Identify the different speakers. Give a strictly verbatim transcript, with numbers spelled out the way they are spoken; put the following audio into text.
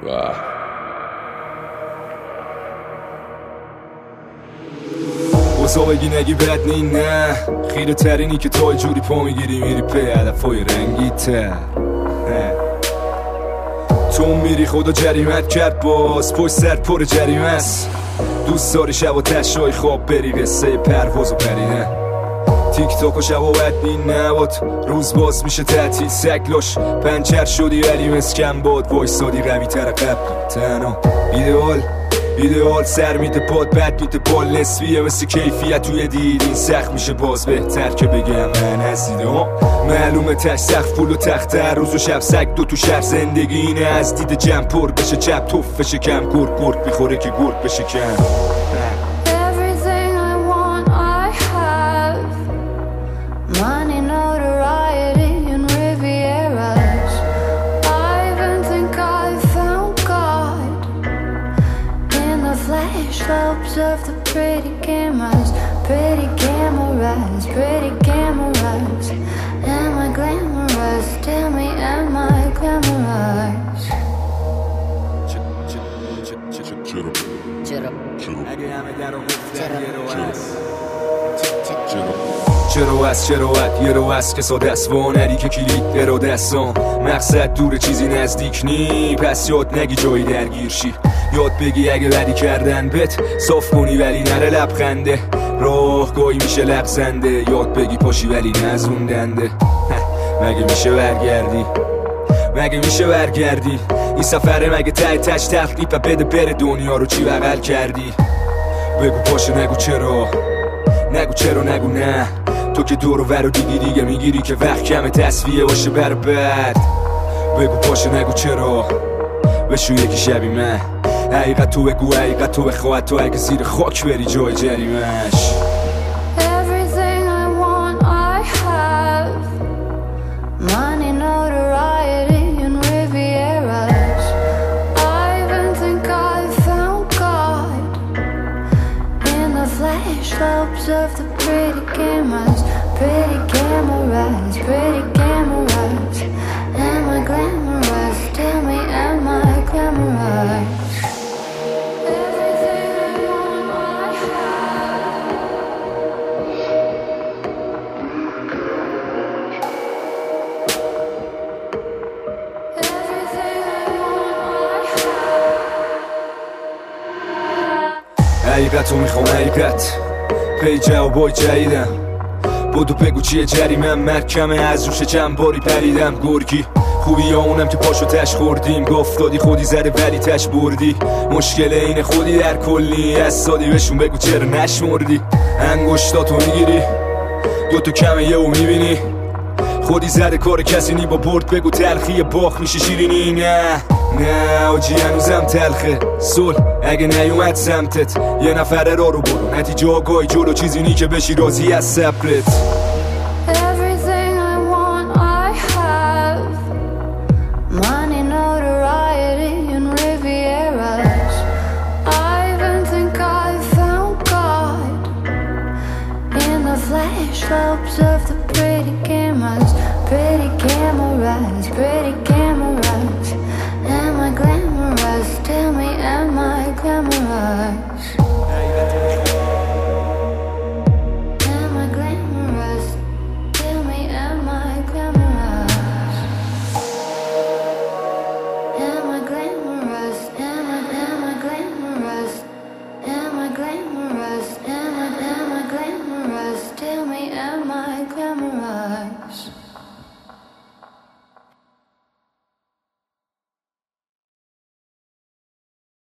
Speaker 1: اوزا بگی نگی بد نی نه خیره ترینی که تو جوری پا میگیری میری پی هدفای رنگی تر تو میری خدا جریمت کرد باز پشت سر پر جریمه است دوست داری شب و تشای خواب بری قصه پرواز و پرینه تیک تاک و شب و بد بین نباد روز باز میشه تعطیل سکلاش پنچر شدی ولی مسکن باد وایسادی قوی تر قبل تنها ایدئال ایدئال سر میده پاد بد میده بال نصفیه مثل کیفیت توی دید این سخت میشه باز بهتر که بگم من هستیده ها معلومه تش سخت پول و تخت روز و شب سگ دو تو شهر زندگی اینه از دید جمع پر بشه چپ توف بشه کم گرگ گرگ بیخوره که گرگ بشه کم
Speaker 2: Money, notoriety, and Rivieras. I even think I found God in the flash lobes of the pretty cameras, pretty cameras, pretty cameras. Am I glamorous? Tell me, am I glamorous?
Speaker 1: چرا از چرا ات یه رو از که ساده است وانری که کلید اراده استان مقصد دور چیزی نزدیک نی پس یاد نگی جایی درگیر شی یاد بگی اگه بدی کردن بت صاف کنی ولی نره لبخنده راه گاهی میشه لغزنده یاد بگی پاشی ولی نزوندنده مگه میشه برگردی مگه میشه برگردی این سفره مگه تای تش تخلیف و بده بره دنیا رو چی بغل کردی بگو پاشه نگو چرا نگو چرا نگو نه تو که دور و ور دیگی دیگه میگیری که وقت کمه تصفیه باشه بر بعد بگو پاشه نگو چرا بشو یکی شبی من حقیقت تو بگو حقیقت تو بخواهد تو اگه زیر خاک بری جای جریمش
Speaker 2: Everything I want I have Money, notoriety, and Rivieras. I even think I found God in the flash lobes of the pretty cameras, pretty cameras, pretty cameras. Am I glamorous? Tell me, am I glamorous? Everything I want I have. Everything I want I have.
Speaker 1: حقیقت رو میخوام حقیقت پی جوابای جدیدم بودو بگو چیه جریمم مرکمه از روش چند باری پریدم گرگی خوبی یا اونم که پاشو تش خوردیم گفت دادی خودی زده ولی تش بردی مشکل اینه خودی در کلی از سادی بهشون بگو چرا نشمردی انگشتاتو میگیری دوتو کمه یه و میبینی خودی زده کار کسی نی با برد بگو تلخی باخ میشه شیرینی نه نه آجی هنوزم تلخه صلح اگه نیومد سمتت یه نفره را رو برو نتیجه آگاهی جلو چیزی نی که بشی راضی از صبرت